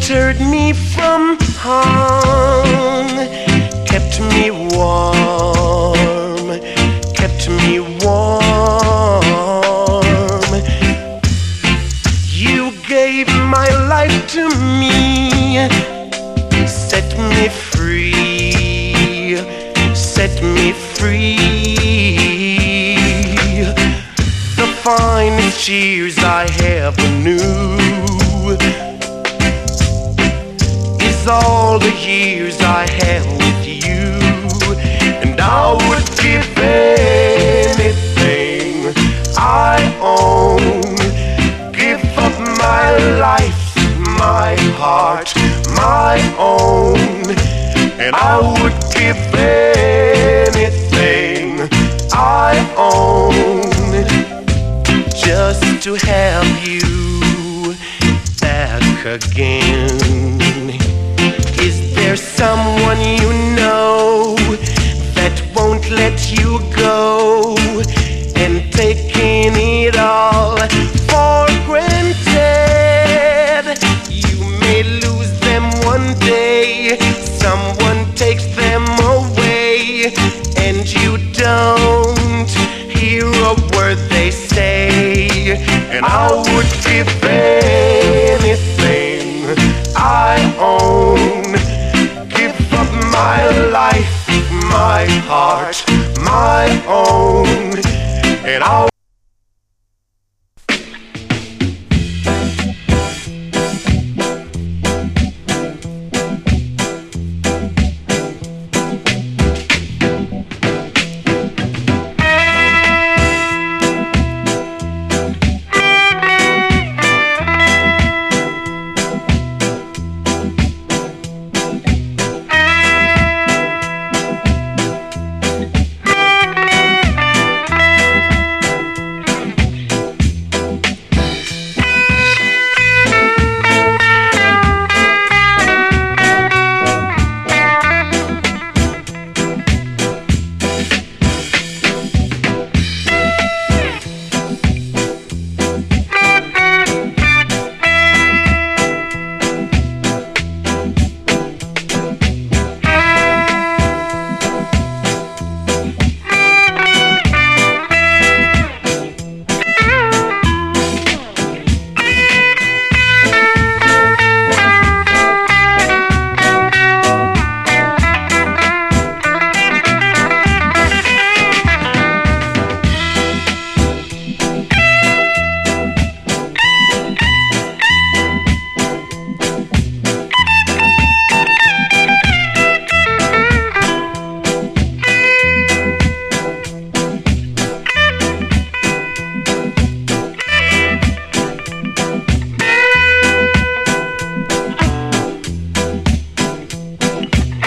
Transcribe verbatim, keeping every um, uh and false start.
sheltered me from harm, kept me warm, kept me warm. You gave my life to me, set me free, set me free. The finest years I ever knew is all the years I had with you, and I would give anything I own, give up my life, my heart, my own, and I would give anything I own just to have you back again. Is there someone you know that won't let you go, and taking it all for granted? You may lose them one day, someone takes them away, and you don't hear a word they say. And I would give anything I own, give up my life, my heart, my own, and I'll